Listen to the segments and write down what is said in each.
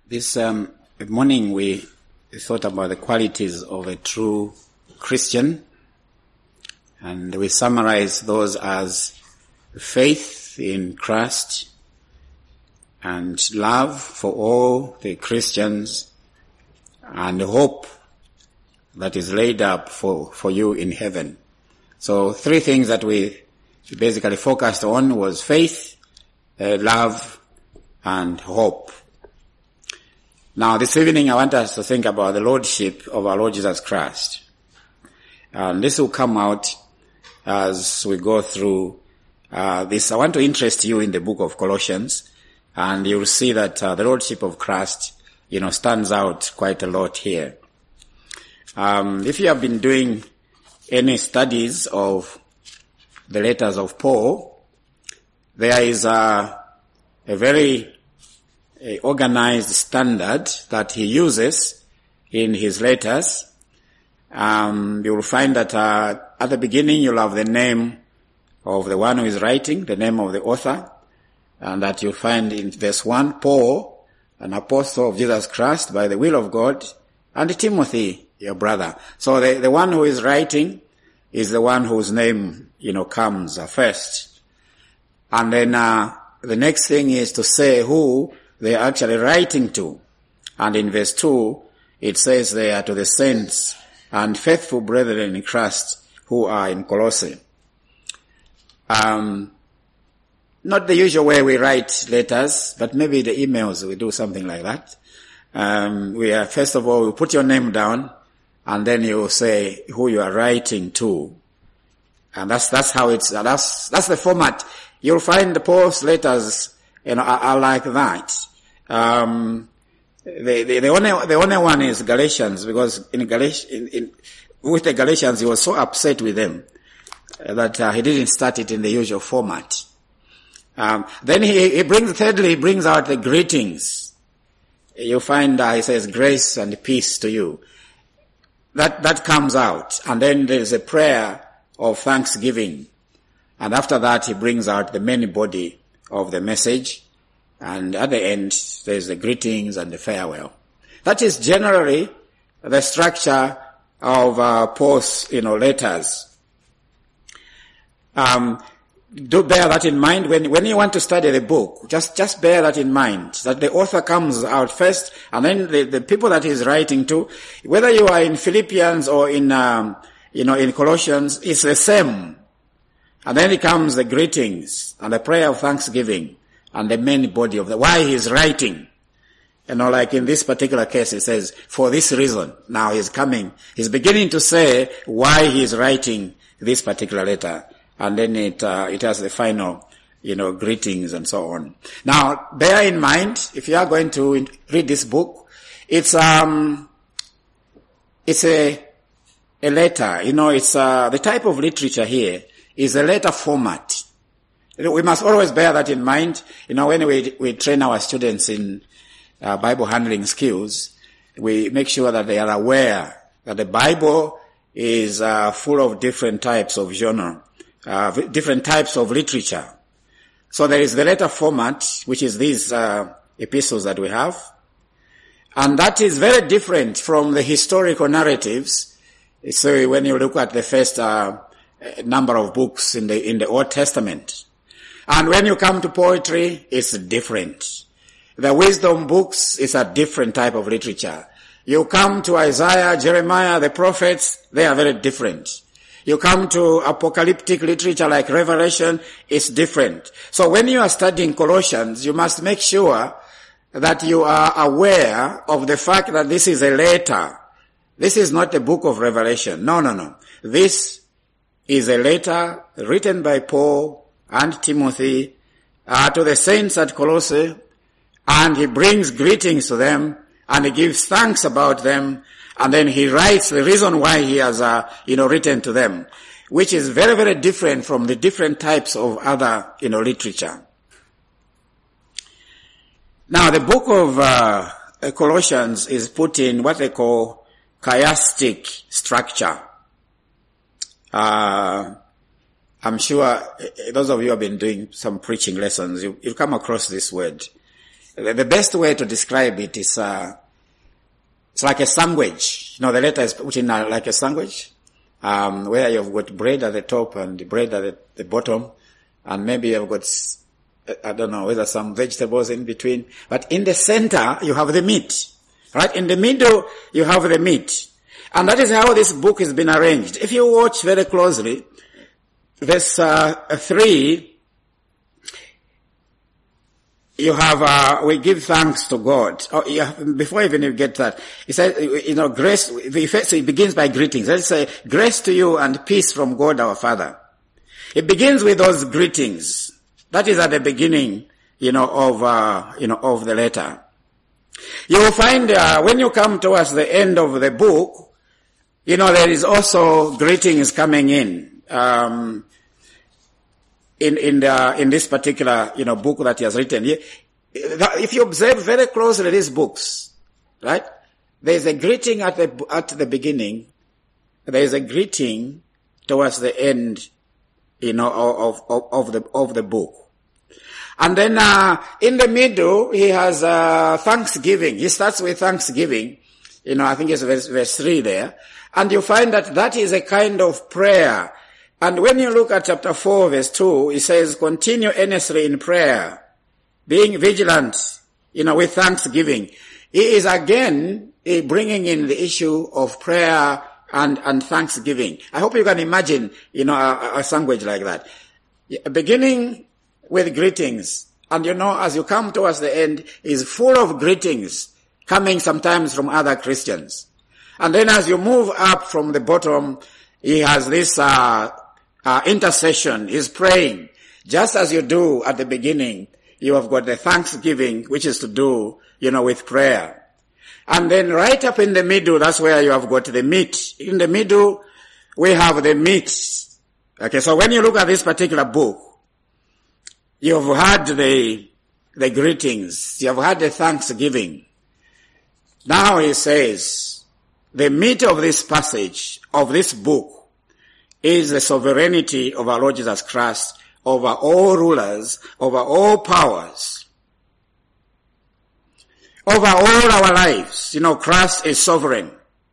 This morning we thought about the qualities of a true Christian, and we summarize those as faith in Christ and love for all the Christians and hope that is laid up for you in heaven. So three things that we basically focused on was faith, love, and hope. Now this evening I want us to think about the Lordship of our Lord Jesus Christ. And this will come out as we go through this. I want to interest you in the book of Colossians, and you'll see that the Lordship of Christ, stands out quite a lot here. If you have been doing any studies of the letters of Paul, there is a very organized standard that he uses in his letters. You will find that at the beginning you'll have the name of the one who is writing, the name of the author, and that you'll find in verse 1, Paul, an apostle of Jesus Christ by the will of God, and Timothy, your brother. So the one who is writing is the one whose name, comes first. And then the next thing is to say who they are actually writing to. And in verse 2, it says they are to the saints and faithful brethren in Christ who are in Colossae. Not the usual way we write letters, but maybe the emails we do something like that. First of all, we put your name down, and then you say who you are writing to. And that's how it's, that's the format. You'll find the Paul's letters, are like that. The only one is Galatians, because with the Galatians he was so upset with them that he didn't start it in the usual format. Then he brings out the greetings. You find he says grace and peace to you. That comes out, and then there's a prayer of thanksgiving, and after that he brings out the main body of the message. And at the end, there's the greetings and the farewell. That is generally the structure of Paul's, letters. Do bear that in mind when you want to study the book. Just bear that in mind, that the author comes out first, and then the people that he's writing to, whether you are in Philippians or in Colossians, it's the same. And then it comes the greetings and the prayer of thanksgiving, and the main body of why he's writing. Like in this particular case, it says, for this reason. Now he's beginning to say why he's writing this particular letter. And then it has the final, greetings and so on. Now, bear in mind, if you are going to read this book, it's a letter. It's, the type of literature here is a letter format. We must always bear that in mind. When we train our students in Bible handling skills, we make sure that they are aware that the Bible is full of different types of genre, different types of literature. So there is the letter format, which is these epistles that we have, and that is very different from the historical narratives. So when you look at the first number of books in the Old Testament, and when you come to poetry, it's different. The wisdom books is a different type of literature. You come to Isaiah, Jeremiah, the prophets, they are very different. You come to apocalyptic literature like Revelation, it's different. So when you are studying Colossians, you must make sure that you are aware of the fact that this is a letter. This is not the book of Revelation. No. This is a letter written by Paul and Timothy to the saints at Colossae, and he brings greetings to them, and he gives thanks about them, and then he writes the reason why he has written to them, which is very, very different from the different types of other literature. Now the book of Colossians is put in what they call chiastic structure. I'm sure those of you who have been doing some preaching lessons, you've come across this word. the best way to describe it is, it's like a sandwich. The letter is put in like a sandwich, where you've got bread at the top and bread at the bottom, and maybe you've got, I don't know, whether some vegetables in between. But in the center, you have the meat. Right? In the middle, you have the meat. And that is how this book has been arranged. If you watch very closely, verse 3, you have, we give thanks to God. Before even you get that, it says, grace, so it begins by greetings. Let's say, grace to you and peace from God our Father. It begins with those greetings. That is at the beginning, of the letter. You will find, when you come towards the end of the book, there is also greetings coming in this particular, book that he has written. If you observe very closely these books, right? There is a greeting at the beginning. There is a greeting towards the end, of the book. And then, in the middle, he has, thanksgiving. He starts with thanksgiving. I think it's verse 3 there. And you find that is a kind of prayer. And when you look at chapter 4, verse 2, it says, continue earnestly in prayer, being vigilant, with thanksgiving. He is again bringing in the issue of prayer and thanksgiving. I hope you can imagine, a language like that. Beginning with greetings. And as you come towards the end, is full of greetings coming sometimes from other Christians. And then as you move up from the bottom, he has this intercession. He's praying. Just as you do at the beginning, you have got the thanksgiving, which is to do, with prayer. And then right up in the middle, that's where you have got the meat. In the middle, we have the meat. Okay, so when you look at this particular book, you've had the greetings. You've had the thanksgiving. Now he says, the meat of this passage, of this book, is the sovereignty of our Lord Jesus Christ over all rulers, over all powers, over all our lives. Christ is sovereign.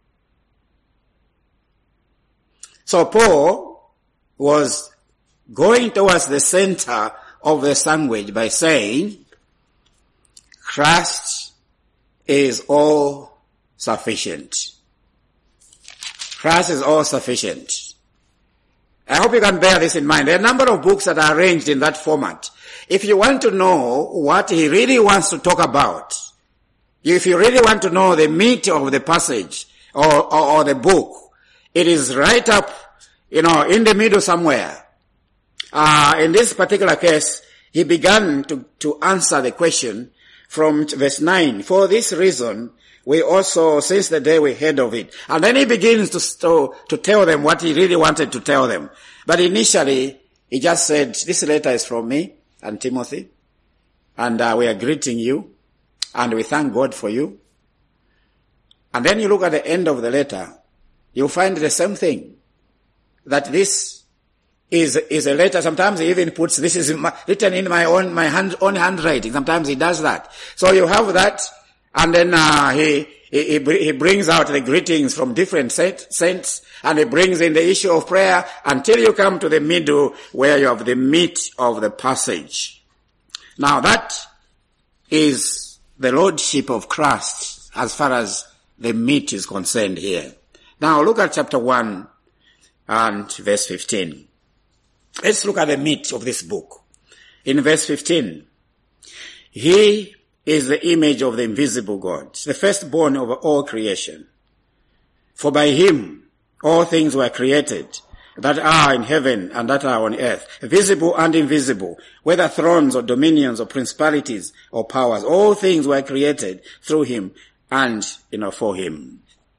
So Paul was going towards the center of the sandwich by saying, Christ is all sufficient. Christ is all sufficient. I hope you can bear this in mind. There are a number of books that are arranged in that format. If you want to know what he really wants to talk about, if you really want to know the meat of the passage or the book, it is right up, in the middle somewhere. In this particular case, he began to answer the question from verse 9. For this reason, we also, since the day we heard of it. And then he begins to tell them what he really wanted to tell them. But initially, he just said, this letter is from me and Timothy, and we are greeting you, and we thank God for you. And then you look at the end of the letter, you'll find the same thing, that this is a letter. Sometimes he even puts, this is written in my own handwriting. Sometimes he does that. So you have that, and then he brings out the greetings from different saints, and he brings in the issue of prayer until you come to the middle where you have the meat of the passage. Now that is the lordship of Christ as far as the meat is concerned here. Now look at chapter 1 and verse 15. Let's look at the meat of this book. In verse 15, he is the image of the invisible God, the firstborn over all creation. For by him all things were created, that are in heaven and that are on earth, visible and invisible, whether thrones or dominions or principalities or powers. All things were created through him and, for him.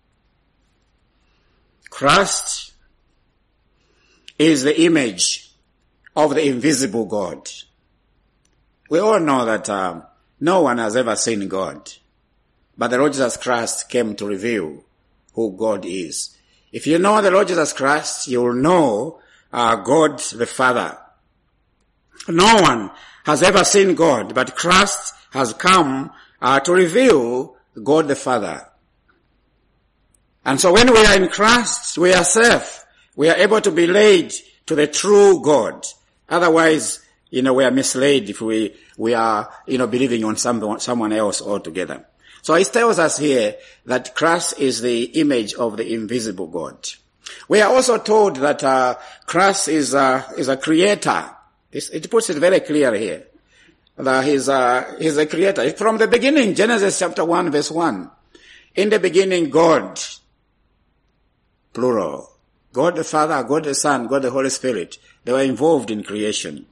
Christ is the image of the invisible God. We all know that no one has ever seen God, but the Lord Jesus Christ came to reveal who God is. If you know the Lord Jesus Christ, you will know God the Father. No one has ever seen God, but Christ has come to reveal God the Father. And so when we are in Christ, we are safe. We are able to be led to the true God. Otherwise, we are misled if we are, believing on someone else altogether. So it tells us here that Christ is the image of the invisible God. We are also told that Christ is a creator. It puts it very clear here. That he's a creator. From the beginning, Genesis chapter 1 verse 1. In the beginning, God, plural. God the Father, God the Son, God the Holy Spirit. They were involved in creation.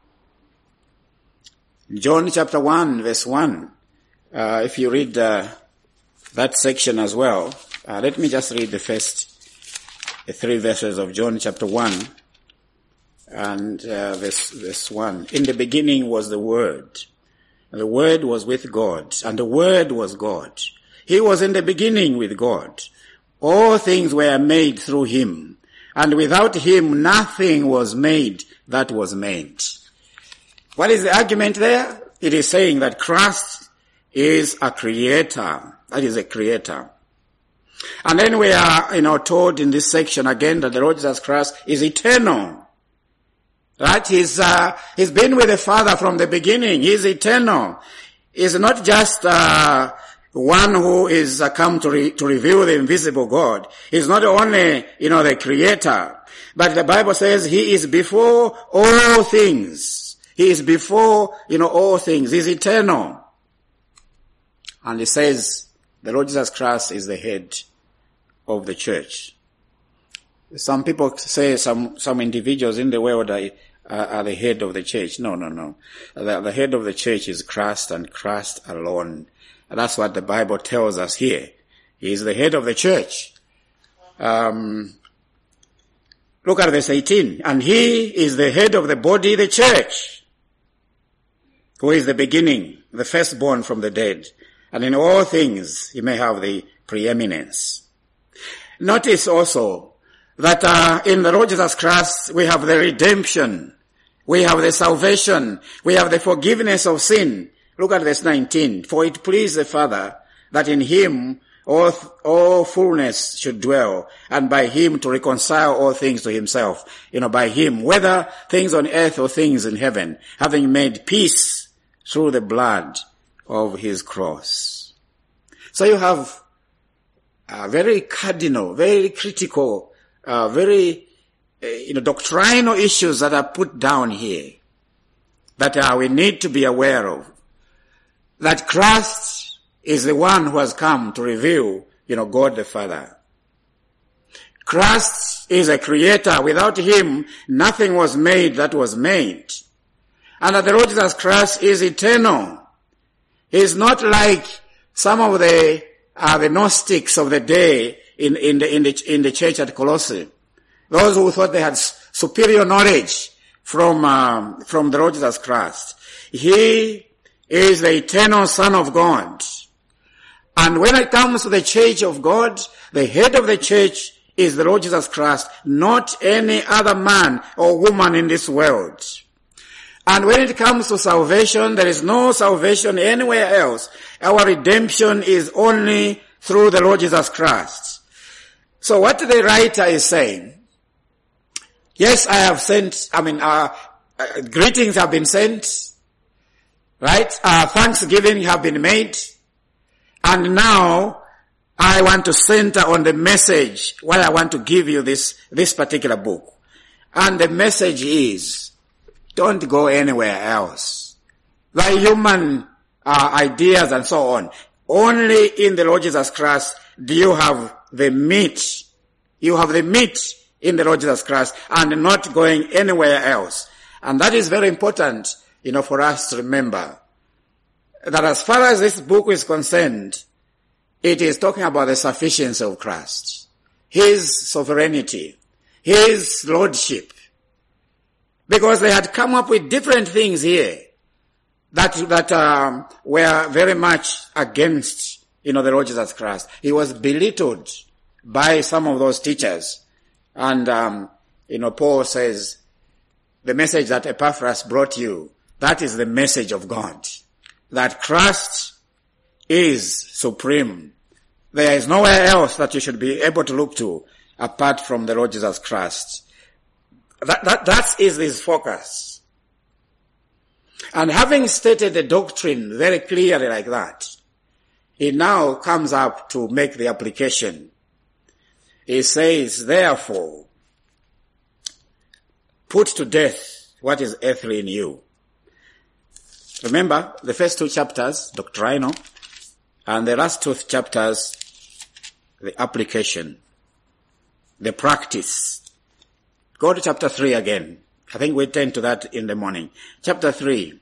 John chapter 1 verse 1. If you read that section as well, let me just read the first 3 verses of John chapter 1 and verse 1. In the beginning was the Word, and the Word was with God, and the Word was God. He was in the beginning with God. All things were made through him, and without him nothing was made that was made. What is the argument there? It is saying that Christ is a creator. That is a creator. And then we are, told in this section again that the Lord Jesus Christ is eternal. Right? He's been with the Father from the beginning. He's eternal. He's not just, one who is come to reveal the invisible God. He's not only, the creator, but the Bible says he is before all things. He is before, all things. He's eternal. And it says the Lord Jesus Christ is the head of the church. Some people say some individuals in the world are the head of the church. No. The head of the church is Christ and Christ alone. And that's what the Bible tells us here. He is the head of the church. Look at verse 18. And he is the head of the body, the church, who is the beginning, the firstborn from the dead. And in all things, he may have the preeminence. Notice also that in the Lord Jesus Christ, we have the redemption. We have the salvation. We have the forgiveness of sin. Look at verse 19. For it pleased the Father that in him all fullness should dwell, and by him to reconcile all things to himself. By him, whether things on earth or things in heaven, having made peace through the blood of his cross. So you have very cardinal, very critical, very doctrinal issues that are put down here that we need to be aware of. That Christ is the one who has come to reveal, God the Father. Christ is a creator. Without him, nothing was made that was made. And that the Lord Jesus Christ is eternal. He's not like some of the Gnostics of the day in the church at Colossae. Those who thought they had superior knowledge from the Lord Jesus Christ. He is the eternal Son of God. And when it comes to the church of God, the head of the church is the Lord Jesus Christ, not any other man or woman in this world. And when it comes to salvation, there is no salvation anywhere else. Our redemption is only through the Lord Jesus Christ. So what the writer is saying, yes, I have sent, greetings have been sent, right? Thanksgiving have been made. And now I want to center on the message, why I want to give you this particular book. And the message is, don't go anywhere else. The human ideas and so on. Only in the Lord Jesus Christ do you have the meat. You have the meat in the Lord Jesus Christ and not going anywhere else. And that is very important, for us to remember that as far as this book is concerned, it is talking about the sufficiency of Christ, his sovereignty, his lordship. Because they had come up with different things here that were very much against, the Lord Jesus Christ. He was belittled by some of those teachers. And, Paul says, the message that Epaphras brought you, that is the message of God. That Christ is supreme. There is nowhere else that you should be able to look to apart from the Lord Jesus Christ. That is his focus. And having stated the doctrine very clearly like that, he now comes up to make the application. He says, therefore, put to death what is earthly in you. Remember, the first two chapters, doctrinal, and the last two chapters, the application, the practice. Go to chapter 3 again. I think we tend to that in the morning. Chapter 3.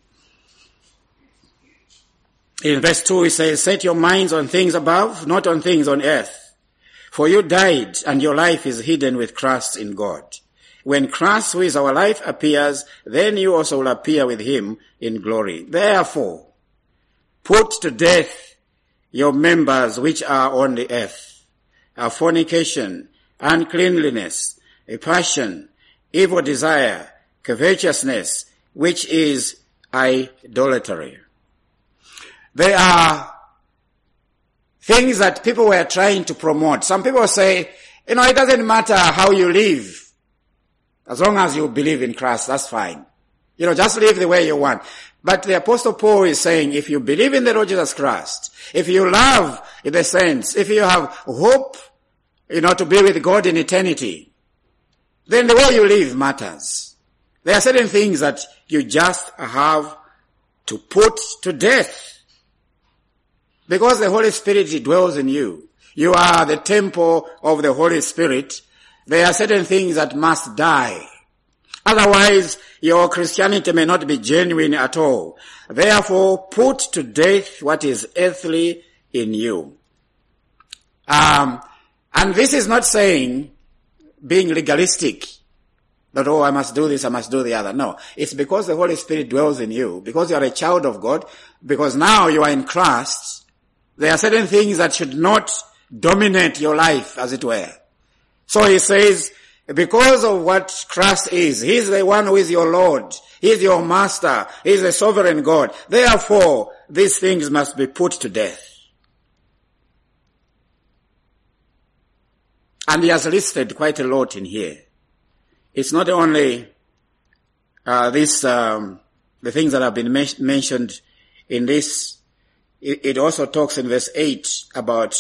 In verse 2 it says, set your minds on things above, not on things on earth. For you died, and your life is hidden with Christ in God. When Christ, who is our life, appears, then you also will appear with him in glory. Therefore, put to death your members which are on the earth, a fornication, uncleanliness, a passion, evil desire, covetousness, which is idolatry. There are things that people were trying to promote. Some people say, it doesn't matter how you live. As long as you believe in Christ, that's fine. Just live the way you want. But the Apostle Paul is saying, if you believe in the Lord Jesus Christ, if you love in the sense, if you have hope, to be with God in eternity, then the way you live matters. There are certain things that you just have to put to death. Because the Holy Spirit dwells in you. You are the temple of the Holy Spirit. There are certain things that must die. Otherwise, your Christianity may not be genuine at all. Therefore, put to death what is earthly in you. And this is not saying being legalistic. That, I must do this, I must do the other. No. It's because the Holy Spirit dwells in you. Because you are a child of God. Because now you are in Christ. There are certain things that should not dominate your life, as it were. So he says, because of what Christ is, he's the one who is your Lord. He's your master. He's the sovereign God. Therefore, these things must be put to death. And he has listed quite a lot in here. It's not only the things that have been mentioned in this. It also talks in verse 8 about,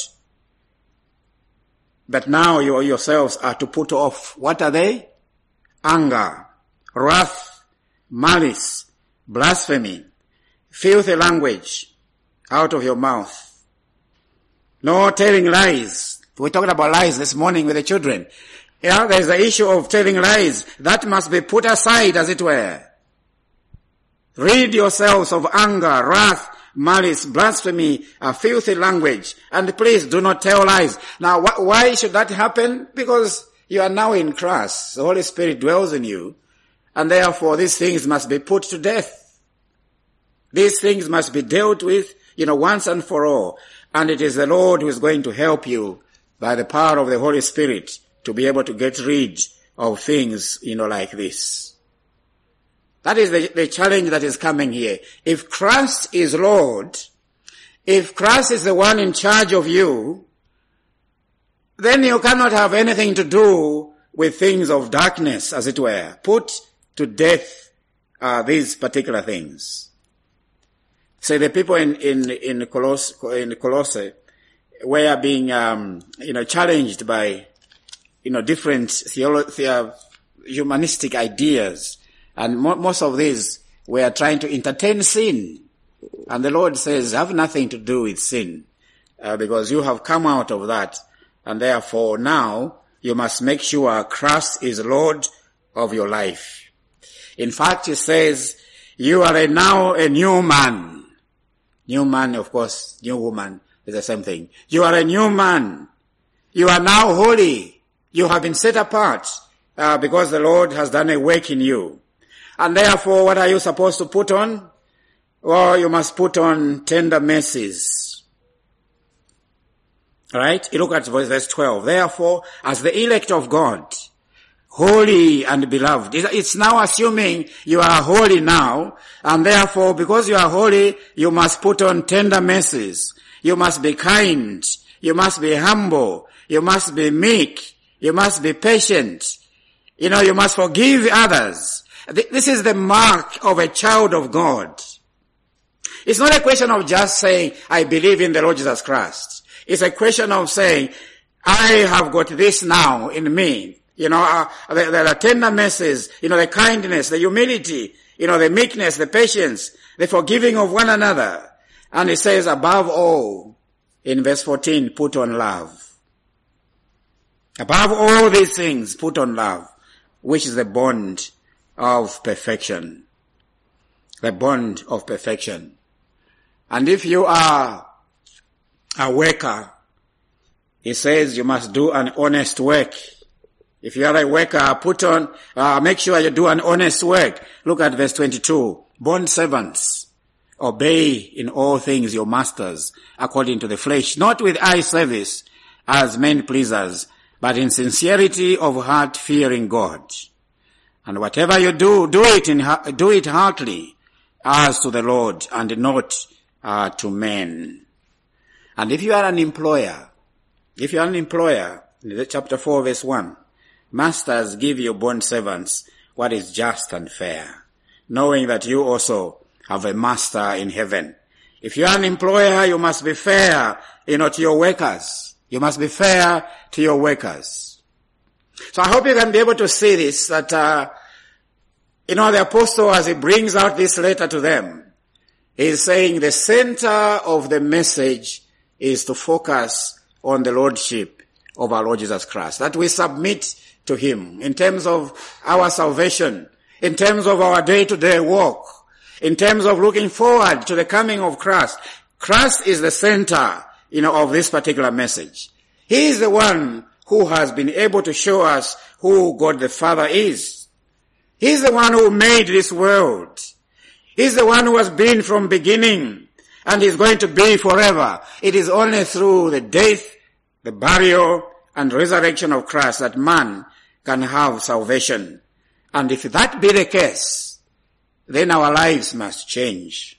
but now you yourselves are to put off. What are they? Anger, wrath, malice, blasphemy, filthy language out of your mouth. No telling lies. We're talking about lies this morning with the children. There's the issue of telling lies. That must be put aside, as it were. Rid yourselves of anger, wrath, malice, blasphemy, a filthy language. And please do not tell lies. Now, why should that happen? Because you are now in Christ. The Holy Spirit dwells in you. And therefore, these things must be put to death. These things must be dealt with, once and for all. And it is the Lord who is going to help you by the power of the Holy Spirit to be able to get rid of things, like this. That is the challenge that is coming here. If Christ is Lord, if Christ is the one in charge of you, then you cannot have anything to do with things of darkness, as it were. Put to death these particular things. So the people in Colossae were being challenged by different humanistic ideas. And most of these were trying to entertain sin. And the Lord says, have nothing to do with sin, because you have come out of that. And therefore now you must make sure Christ is Lord of your life. In fact, he says, you are now a new man. New man, of course, new woman is the same thing. You are a new man. You are now holy. You have been set apart, because the Lord has done a work in you. And therefore, what are you supposed to put on? Well, you must put on tender mercies. Right? You look at verse 12. Therefore, as the elect of God, holy and beloved. It's now assuming you are holy now, and therefore, because you are holy, you must put on tender mercies. You must be kind. You must be humble. You must be meek. You must be patient. You must forgive others. This is the mark of a child of God. It's not a question of just saying, I believe in the Lord Jesus Christ. It's a question of saying, I have got this now in me. The tender mercies, the kindness, the humility, the meekness, the patience, the forgiving of one another. And it says, above all, in verse 14, put on love. Above all these things, put on love, which is the bond of perfection. The bond of perfection. And if you are a worker, it says you must do an honest work. If you are a worker, make sure you do an honest work. Look at verse 22. Bond servants, obey in all things your masters according to the flesh, not with eye service as men pleasers, but in sincerity of heart fearing God. And whatever you do, do it heartily as to the Lord and not to men. And if you are an employer, in chapter 4 verse 1, masters, give your bond servants what is just and fair, knowing that you also have a master in heaven. If you are an employer, you must be fair, to your workers. You must be fair to your workers. So I hope you can be able to see this, that, the apostle, as he brings out this letter to them, is saying the center of the message is to focus on the lordship of our Lord Jesus Christ, that we submit to him in terms of our salvation, in terms of our day-to-day walk, in terms of looking forward to the coming of Christ. Christ is the center, of this particular message. He is the one who has been able to show us who God the Father is. He's the one who made this world. He's the one who has been from beginning and is going to be forever. It is only through the death, the burial, and resurrection of Christ that man can have salvation. And if that be the case, then our lives must change.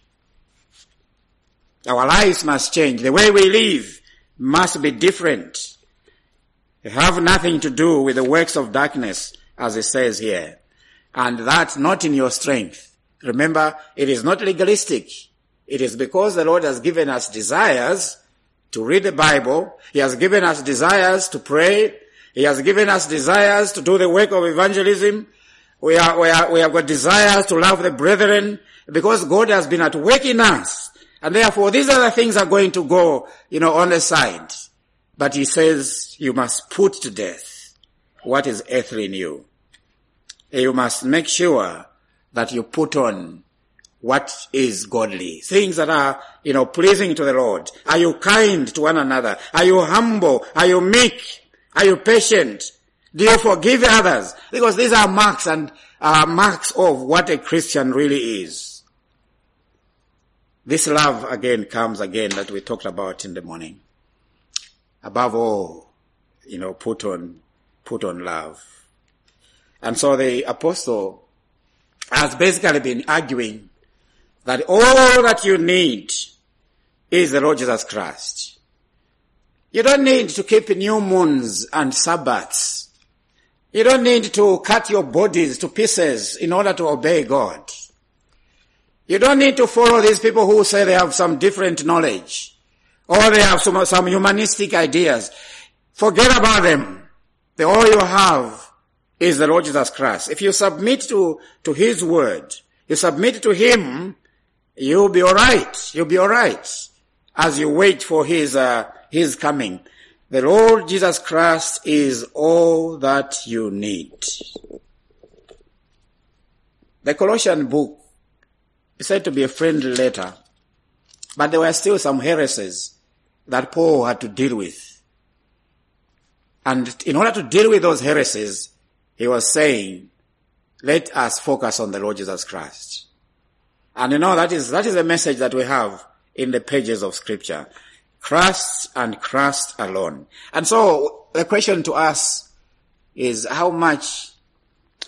Our lives must change. The way we live must be different. They have nothing to do with the works of darkness, as it says here. And that's not in your strength. Remember, it is not legalistic. It is because the Lord has given us desires to read the Bible. He has given us desires to pray. He has given us desires to do the work of evangelism. We have got desires to love the brethren because God has been at work in us. And therefore, these other things are going to go, on the side. But he says you must put to death what is earthly in you. You must make sure that you put on what is godly. Things that are, pleasing to the Lord. Are you kind to one another? Are you humble? Are you meek? Are you patient? Do you forgive others? Because these are marks of what a Christian really is. This love comes again that we talked about in the morning. Above all, put on love. And so the apostle has basically been arguing that all that you need is the Lord Jesus Christ. You don't need to keep new moons and Sabbaths. You don't need to cut your bodies to pieces in order to obey God. You don't need to follow these people who say they have some different knowledge or they have some humanistic ideas. Forget about them. All you have is the Lord Jesus Christ. If you submit to his word, you submit to him, you'll be alright. You'll be alright as you wait for his coming. The Lord Jesus Christ is all that you need. The Colossian book is said to be a friendly letter, but there were still some heresies that Paul had to deal with. And in order to deal with those heresies, he was saying, let us focus on the Lord Jesus Christ. And that is the message that we have in the pages of Scripture. Christ and Christ alone. And so the question to us is, how much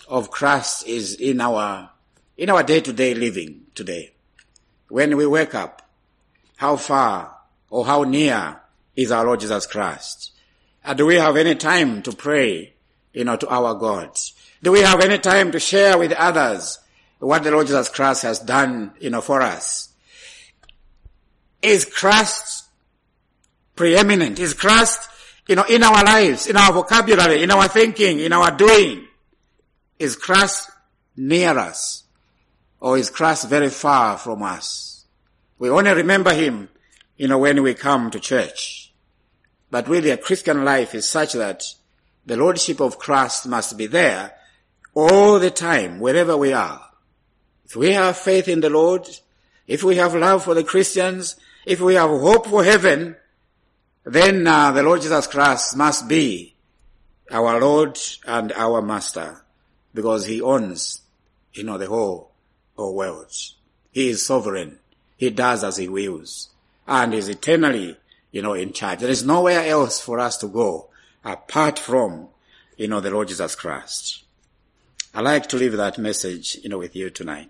of Christ is in our day-to-day living today. When we wake up, how far or how near is our Lord Jesus Christ? Do we have any time to pray, to our God? Do we have any time to share with others what the Lord Jesus Christ has done, for us? Is Christ preeminent? Is Christ, in our lives, in our vocabulary, in our thinking, in our doing? Is Christ near us? Or is Christ very far from us? We only remember him, when we come to church. But really a Christian life is such that the Lordship of Christ must be there all the time, wherever we are. If we have faith in the Lord, if we have love for the Christians, if we have hope for heaven, then the Lord Jesus Christ must be our Lord and our Master, because he owns, the whole world. He is sovereign. He does as he wills, and is eternally, in charge. There is nowhere else for us to go apart from, the Lord Jesus Christ. I like to leave that message, with you tonight.